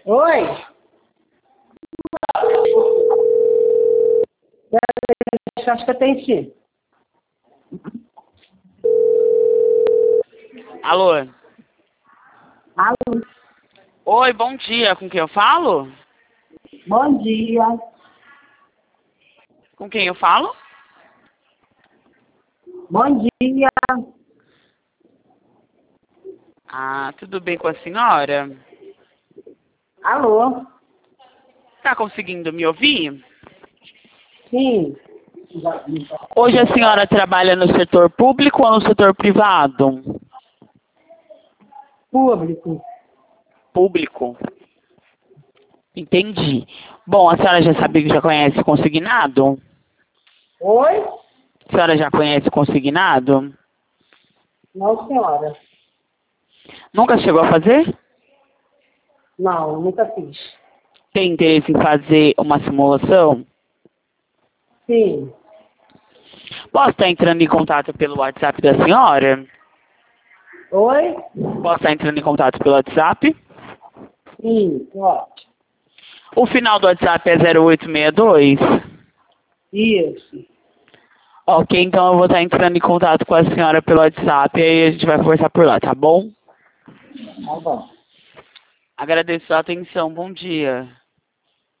Oi? Acho que eu tenho sim. Alô? Alô? Oi, bom dia. Com quem eu falo? Bom dia. Com quem eu falo? Bom dia. Ah, tudo bem com a senhora? Alô? Tá conseguindo me ouvir? Sim. Hoje a senhora trabalha no setor público ou no setor privado? Público. Público. Entendi. Bom, a senhora já sabe que já conhece o consignado? Oi? A senhora já conhece o consignado? Não, senhora. Nunca chegou a fazer? Não, nunca fiz. Tem interesse em fazer uma simulação? Sim. Posso estar entrando em contato pelo WhatsApp da senhora? Oi? Posso estar entrando em contato pelo WhatsApp? Sim, ó. O final do WhatsApp é 0862? Isso. Ok, então eu vou estar entrando em contato com a senhora pelo WhatsApp e aí a gente vai conversar por lá, tá bom? Tá bom. Agradeço a atenção, bom dia.